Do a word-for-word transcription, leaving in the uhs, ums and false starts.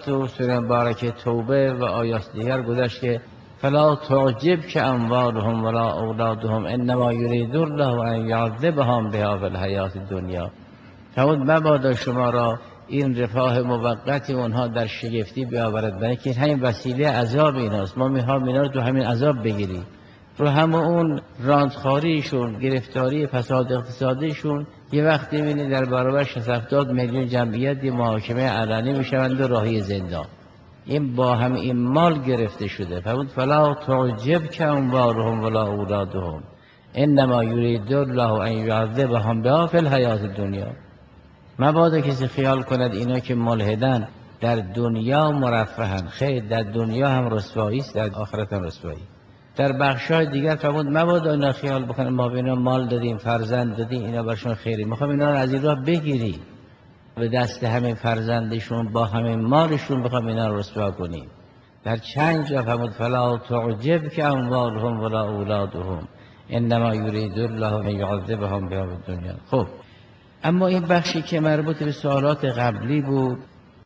تو سوره مبارکه توبه و آیات دیگر گذشت که فلا تعجب که اموالهم ولا اولادهم انما یرید الله ان یعذبهم بها فی الحیات الدنیا. فرمود مبادا شما را این رفاه موقتی اونها در شگفتی بیاورد، برای که همین وسیله عذاب ایناست. ما میخوام اینا رو تو همین عذاب بگیری، رو هم اون راندخاریشون، گرفتاری فساد اقتصادیشون. یه وقتی میبینی در برابر شصت هفتاد میلیون جمعیت یه محاکمه علنی میشوند و راهی زندان. این با هم این مال گرفته شده. فرمود فلا تعجب که اموالهم ولا اولادهم انما یرید الله ان یعذبهم بها فی الحیات الدنیا. مبادا کسی خیال کند اینا که ملحدن در دنیا مرفهن، خیر، در دنیا هم رسوایی است، در آخرت هم رسوایی. در بخشای دیگر فرمود مبادا اینا خیال بکنن ما به اینا مال دادیم، فرزند دادیم، اینا برشون خیری، میخوام اینا رو از این راه بگیری، به دست همین فرزندشون با همین مالشون بخوام اینا رو رسوا کنیم. در چند جا فرمود فلا تعجب که اموالهم ولا اولادهم انما یرید الله ان یعذبهم بها فی الدنیا. خب اما این بخشی که مربوط به سوالات قبلی بود